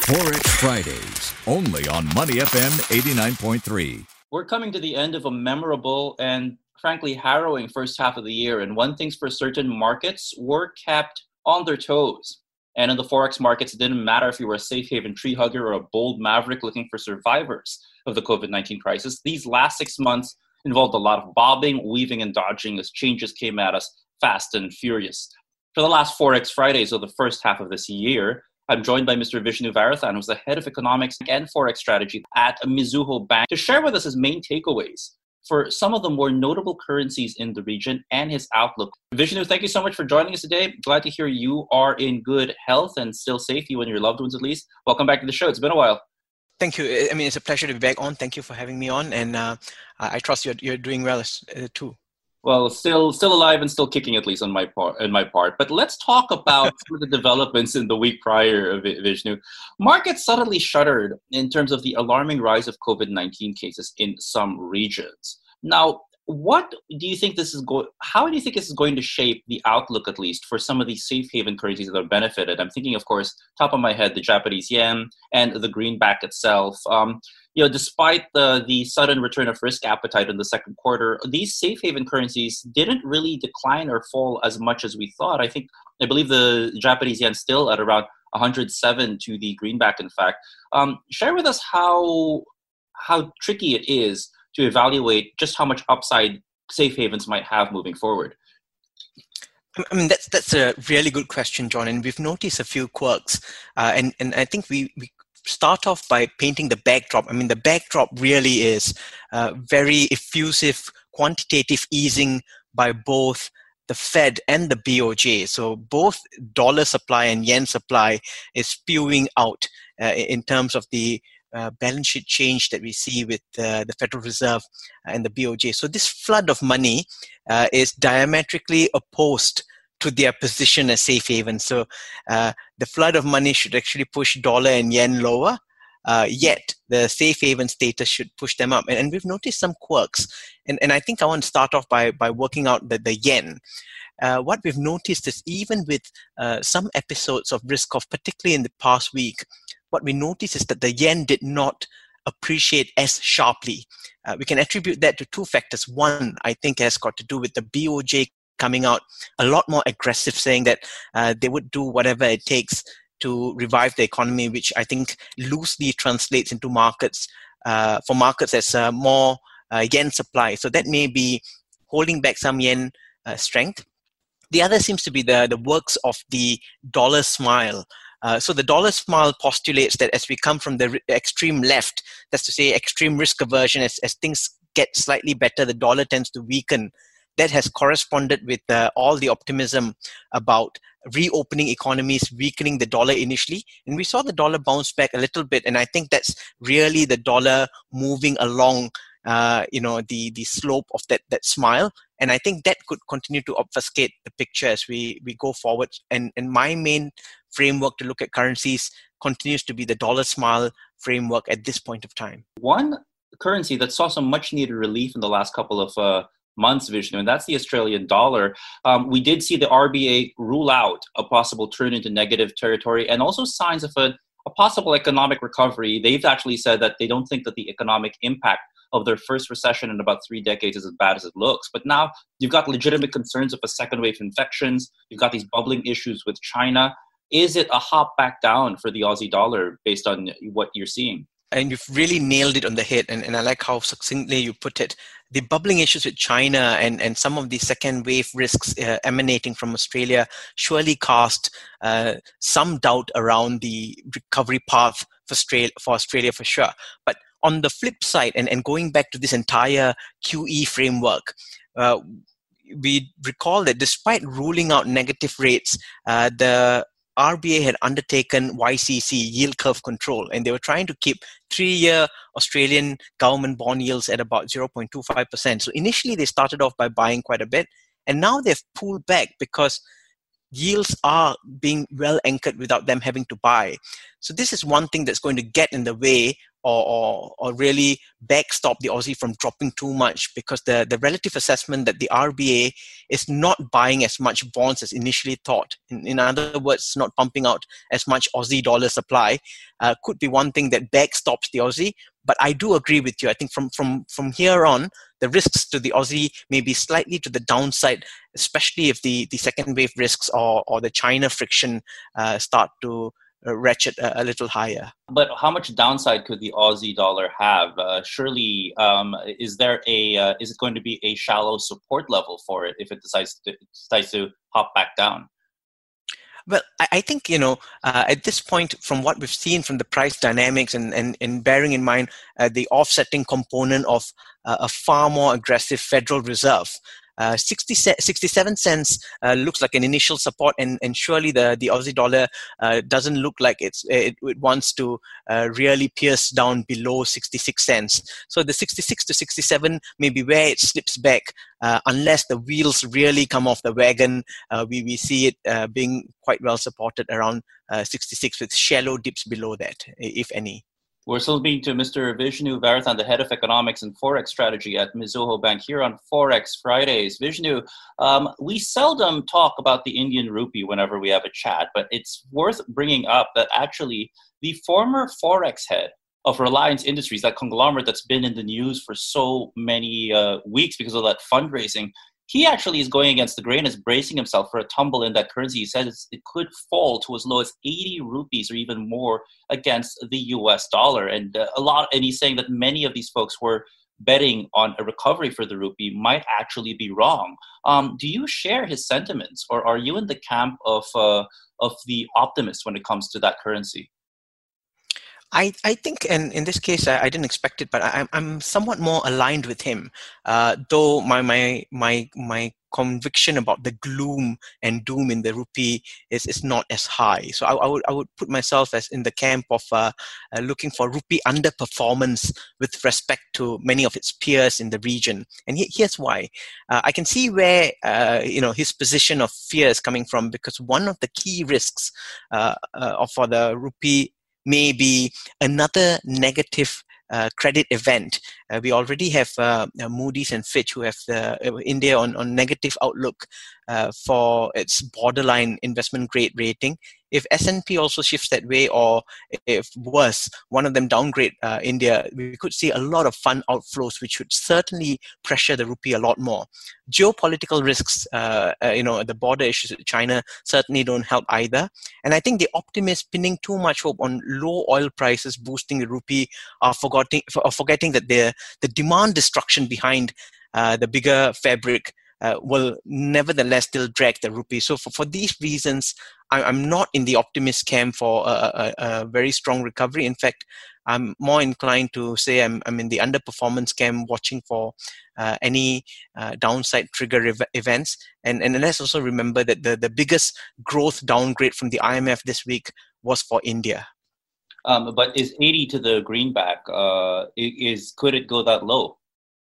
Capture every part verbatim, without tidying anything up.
Forex Fridays, only on Money F M eighty-nine point three. We're coming to the end of a memorable and frankly harrowing first half of the year. And one thing's for certain, markets were kept on their toes. And in the Forex markets, it didn't matter if you were a safe haven tree hugger or a bold maverick looking for survivors of the covid nineteen crisis. These last six months involved a lot of bobbing, weaving, and dodging as changes came at us fast and furious. For the last Forex Fridays of the first half of this year, I'm joined by Mister Vishnu Varathan, who's the head of economics and Forex strategy at Mizuho Bank, to share with us his main takeaways for some of the more notable currencies in the region and his outlook. Vishnu, thank you so much for joining us today. Glad to hear you are in good health and still safe, you and your loved ones at least. Welcome back to the show. It's been a while. Thank you. I mean, it's a pleasure to be back on. Thank you for having me on. And uh, I trust you're, you're doing well uh, too. Well, still still alive and still kicking, at least on my part. On my part. But let's talk about some of the developments in the week prior, Vishnu. Markets suddenly shuddered in terms of the alarming rise of covid nineteen cases in some regions. Now, what do you think this is going? How do you think this is going to shape the outlook, at least, for some of these safe haven currencies that are benefited? I'm thinking, of course, top of my head, the Japanese yen and the greenback itself. Um, you know, despite the the sudden return of risk appetite in the second quarter, these safe haven currencies didn't really decline or fall as much as we thought. I think, I believe the Japanese yen still at around one hundred seven to the greenback. In fact, um, share with us how how tricky it is to evaluate just how much upside safe havens might have moving forward. I mean, that's that's a really good question, John. And we've noticed a few quirks. Uh, and, and I think we, we start off by painting the backdrop. I mean, the backdrop really is uh, very effusive quantitative easing by both the Fed and the B O J. So both dollar supply and yen supply is spewing out uh, in terms of the Uh, balance sheet change that we see with uh, the Federal Reserve and the B O J. So this flood of money uh, is diametrically opposed to their position as safe haven. So uh, the flood of money should actually push dollar and yen lower, uh, yet the safe haven status should push them up. And, and we've noticed some quirks. And, and I think I want to start off by, by working out the, the yen. Uh, what we've noticed is even with uh, some episodes of risk off, particularly in the past week, what we notice is that the yen did not appreciate as sharply. Uh, we can attribute that to two factors. One, I think, has got to do with the B O J coming out a lot more aggressive, saying that uh, they would do whatever it takes to revive the economy, which I think loosely translates into markets, uh, for markets as uh, more uh, yen supply. So that may be holding back some yen uh, strength. The other seems to be the, the works of the dollar smile. Uh, so the dollar smile postulates that as we come from the extreme left, that's to say extreme risk aversion, as, as things get slightly better, the dollar tends to weaken. That has corresponded with uh, all the optimism about reopening economies, weakening the dollar initially. And we saw the dollar bounce back a little bit. And I think that's really the dollar moving along Uh, you know, the the slope of that that smile. And I think that could continue to obfuscate the picture as we, we go forward. And, and my main framework to look at currencies continues to be the dollar smile framework at this point of time. One currency that saw some much needed relief in the last couple of uh, months, Vishnu, and that's the Australian dollar. Um, we did see the R B A rule out a possible turn into negative territory and also signs of a, a possible economic recovery. They've actually said that they don't think that the economic impact of their first recession in about three decades is as bad as it looks. But now you've got legitimate concerns of a second wave infections. You've got these bubbling issues with China. Is it a hop back down for the Aussie dollar based on what you're seeing? And you've really nailed it on the head. And, and I like how succinctly you put it. The bubbling issues with China and, and some of the second wave risks uh, emanating from Australia surely cast uh, some doubt around the recovery path for Australia, for Australia for sure. But on the flip side, and, and going back to this entire Q E framework, uh, we recall that despite ruling out negative rates, uh, the R B A had undertaken Y C C, yield curve control, and they were trying to keep three-year Australian government bond yields at about zero point two five percent. So initially they started off by buying quite a bit, and now they've pulled back because yields are being well anchored without them having to buy. So this is one thing that's going to get in the way or, or, or really backstop the Aussie from dropping too much, because the, the relative assessment that the R B A is not buying as much bonds as initially thought. In, in other words, not pumping out as much Aussie dollar supply uh, could be one thing that backstops the Aussie. But I do agree with you. I think from, from, from here on, the risks to the Aussie may be slightly to the downside, especially if the, the second wave risks or, or the China friction uh, start to uh, ratchet a, a little higher. But how much downside could the Aussie dollar have? Uh, surely, um, is there a uh, is it going to be a shallow support level for it if it decides to, decides to hop back down? Well, I think, you know, uh, at this point, from what we've seen from the price dynamics and, and, and bearing in mind uh, the offsetting component of uh, a far more aggressive Federal Reserve, uh, sixty, sixty-seven cents uh, looks like an initial support, and, and surely the, the Aussie dollar uh, doesn't look like it's, it, it wants to uh, really pierce down below sixty-six cents. So the sixty-six to sixty-seven may be where it slips back. Uh, unless the wheels really come off the wagon, uh, we, we see it uh, being quite well supported around uh, sixty-six, with shallow dips below that, if any. We're still speaking to Mister Vishnu Varathan, the head of economics and forex strategy at Mizuho Bank, here on Forex Fridays. Vishnu, um, we seldom talk about the Indian rupee whenever we have a chat, but it's worth bringing up that actually the former forex head of Reliance Industries, that conglomerate that's been in the news for so many uh, weeks because of that fundraising, he actually is going against the grain, is bracing himself for a tumble in that currency. He says it could fall to as low as eighty rupees or even more against the U S dollar. And uh, a lot, and he's saying that many of these folks were betting on a recovery for the rupee might actually be wrong. Um, do you share his sentiments, or are you in the camp of uh, of the optimist when it comes to that currency? I, I think, and in this case, I, I didn't expect it, but I, I'm somewhat more aligned with him. Uh, though my my my my conviction about the gloom and doom in the rupee is, is not as high. So I, I would I would put myself as in the camp of uh, uh, looking for rupee underperformance with respect to many of its peers in the region. And he, here's why. Uh, I can see where uh, you know his position of fear is coming from, because one of the key risks uh, uh, for the rupee may be another negative uh, credit event. Uh, we already have uh, Moody's and Fitch, who have uh, India on, on negative outlook uh, for its borderline investment grade rating. If S and P also shifts that way, or if worse, one of them downgrade uh, India, we could see a lot of fund outflows, which would certainly pressure the rupee a lot more. Geopolitical risks, uh, uh, you know, the border issues with China certainly don't help either. And I think the optimists pinning too much hope on low oil prices boosting the rupee are forgetting, are forgetting that the, the demand destruction behind uh, the bigger fabric Uh, will nevertheless still drag the rupee. So for, for these reasons, I, I'm not in the optimist camp for a, a, a very strong recovery. In fact, I'm more inclined to say I'm, I'm in the underperformance camp, watching for uh, any uh, downside trigger ev- events. And, and let's also remember that the, the biggest growth downgrade from the I M F this week was for India. Um, but is eighty to the greenback, uh, is could it go that low?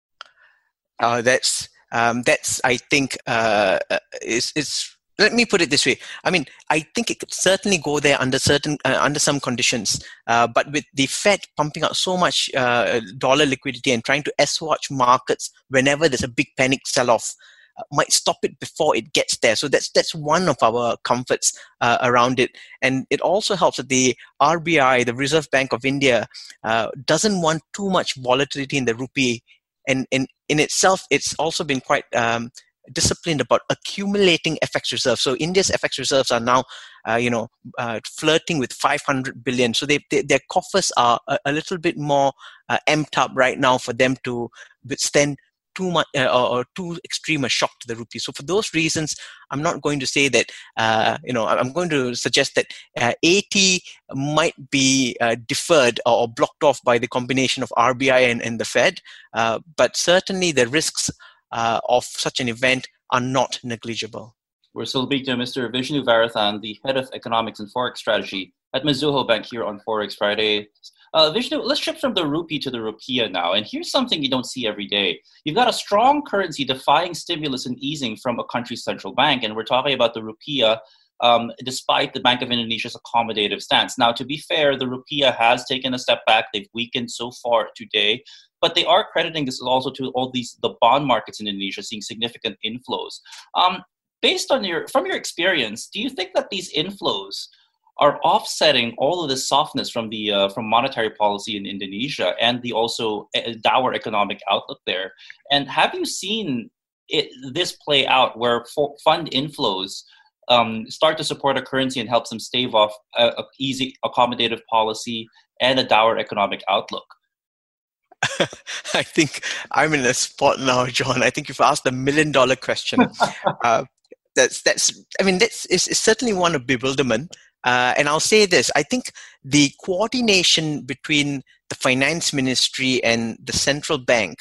Uh, that's Um, that's, I think, uh, is is. Let me put it this way. I mean, I think it could certainly go there under certain uh, under some conditions. Uh, but with the Fed pumping out so much uh, dollar liquidity and trying to assuage markets whenever there's a big panic sell-off, uh, might stop it before it gets there. So that's that's one of our comforts uh, around it. And it also helps that the R B I, the Reserve Bank of India, uh, doesn't want too much volatility in the rupee. And, and in itself, it's also been quite um, disciplined about accumulating F X reserves. So India's F X reserves are now, uh, you know, uh, flirting with five hundred billion. So they, they, their coffers are a, a little bit more uh, amped up right now for them to withstand too much uh, or, or too extreme a shock to the rupee. So for those reasons, I'm not going to say that, uh, you know, I'm going to suggest that uh, eighty might be uh, deferred or, or blocked off by the combination of R B I and, and the Fed. Uh, but certainly the risks uh, of such an event are not negligible. We're still speaking to Mister Vishnu Varathan, the head of economics and forex strategy at Mizuho Bank, here on Forex Friday. Uh, Vishnu, let's shift from the rupee to the rupiah now. And here's something you don't see every day. You've got a strong currency defying stimulus and easing from a country's central bank. And we're talking about the rupiah, um, despite the Bank of Indonesia's accommodative stance. Now, to be fair, the rupiah has taken a step back. They've weakened so far today, but they are crediting this also to all these the bond markets in Indonesia seeing significant inflows. Um, based on your from your experience, do you think that these inflows are offsetting all of this softness from the uh, from monetary policy in Indonesia and the also uh, dour economic outlook there? And have you seen it, this play out where for fund inflows um, start to support a currency and helps them stave off a, a easy accommodative policy and a dour economic outlook? I think I'm in a spot now, John. I think you've asked the million dollar question. uh, that's that's. I mean, that's is certainly one of bewilderment. Uh, and I'll say this: I think the coordination between the finance ministry and the central bank,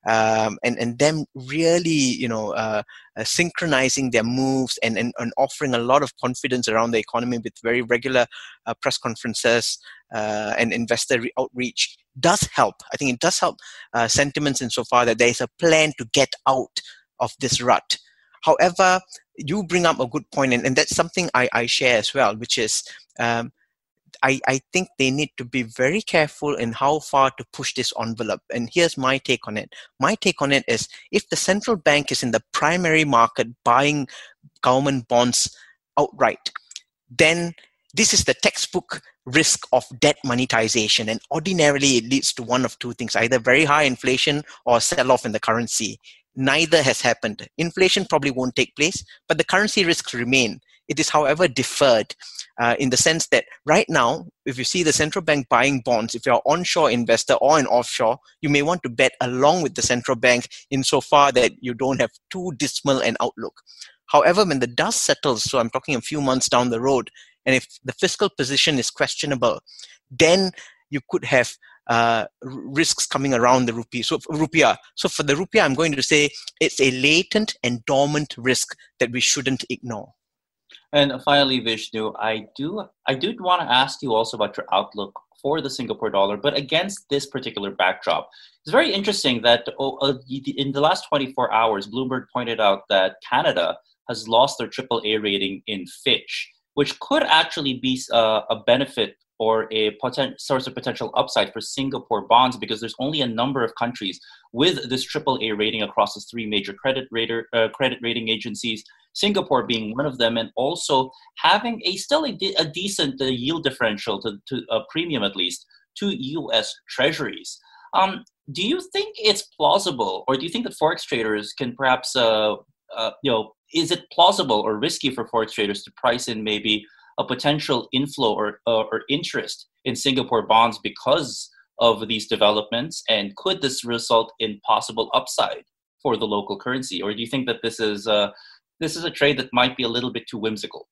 um, and and them really, you know, uh, uh, synchronizing their moves and, and and offering a lot of confidence around the economy with very regular uh, press conferences uh, and investor re- outreach does help. I think it does help uh, sentiments insofar that there is a plan to get out of this rut. However, you bring up a good point, and, and that's something I, I share as well, which is um, I, I think they need to be very careful in how far to push this envelope. And here's my take on it. My take on it is if the central bank is in the primary market buying government bonds outright, then this is the textbook risk of debt monetization. And ordinarily, it leads to one of two things, either very high inflation or sell-off in the currency. Neither has happened. Inflation probably won't take place, but the currency risks remain. It is, however, deferred uh, in the sense that right now, if you see the central bank buying bonds, if you're an onshore investor or an offshore, you may want to bet along with the central bank insofar that you don't have too dismal an outlook. However, when the dust settles, so I'm talking a few months down the road, and if the fiscal position is questionable, then you could have uh, risks coming around the rupee. So rupiah. So for the rupiah, I'm going to say it's a latent and dormant risk that we shouldn't ignore. And finally, Vishnu, I do I do want to ask you also about your outlook for the Singapore dollar, but against this particular backdrop. It's very interesting that uh, in the last twenty-four hours, Bloomberg pointed out that Canada has lost their triple A rating in Fitch, which could actually be uh, a benefit or a potent, source of potential upside for Singapore bonds, because there's only a number of countries with this triple A rating across the three major credit rater, uh, credit rating agencies, Singapore being one of them, and also having a still a, de- a decent uh, yield differential to, to a premium at least to U S Treasuries. Um, do you think it's plausible, or do you think that forex traders can perhaps, uh, uh, you know, is it plausible or risky for forex traders to price in maybe a potential inflow or, uh, or interest in Singapore bonds because of these developments? And could this result in possible upside for the local currency? Or do you think that this is uh, this is a trade that might be a little bit too whimsical?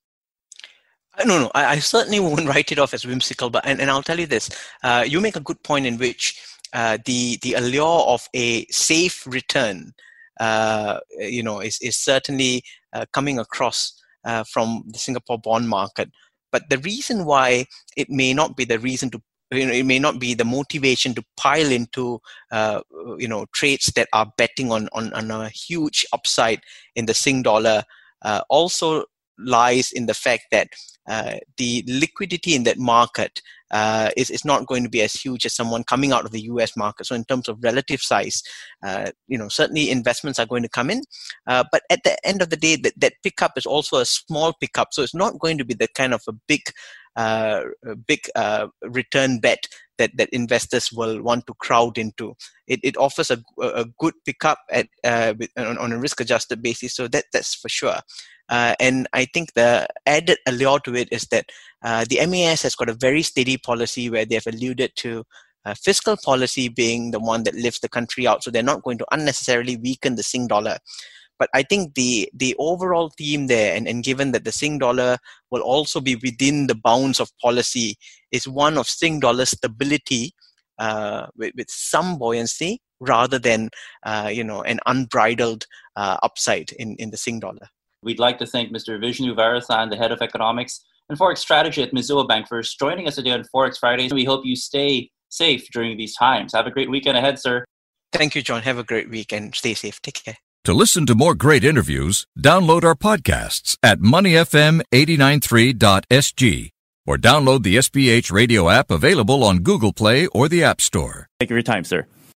No, no, I, I certainly won't write it off as whimsical. But and, and I'll tell you this: uh, you make a good point in which uh, the the allure of a safe return, uh, you know, is is certainly uh, coming across uh, from the Singapore bond market. But the reason why it may not be the reason to, you know, it may not be the motivation to pile into, uh, you know, trades that are betting on, on, on a huge upside in the Sing dollar, uh, also lies in the fact that uh, the liquidity in that market uh, is, is not going to be as huge as someone coming out of the U S market. So in terms of relative size, uh, you know, certainly investments are going to come in. Uh, but at the end of the day, that, that pickup is also a small pickup. So it's not going to be the kind of a big Uh, a big uh, return bet that, that investors will want to crowd into. It, it offers a, a good pickup at uh, on, on a risk-adjusted basis, so that that's for sure. Uh, and I think the added allure to it is that uh, the M A S has got a very steady policy where they have alluded to uh, fiscal policy being the one that lifts the country out, so they're not going to unnecessarily weaken the Sing dollar. But I think the the overall theme there, and, and given that the Sing dollar will also be within the bounds of policy, is one of Sing dollar stability uh, with, with some buoyancy rather than uh, you know an unbridled uh, upside in, in the Sing dollar. We'd like to thank Mister Vishnu Varathan, the head of economics and forex strategy at Mizuho Bank, for joining us today on Forex Fridays. We hope you stay safe during these times. Have a great weekend ahead, sir. Thank you, John. Have a great week and stay safe. Take care. To listen to more great interviews, download our podcasts at money f m eight nine three dot s g or download the S B H radio app available on Google Play or the App Store. Thank you for your time, sir.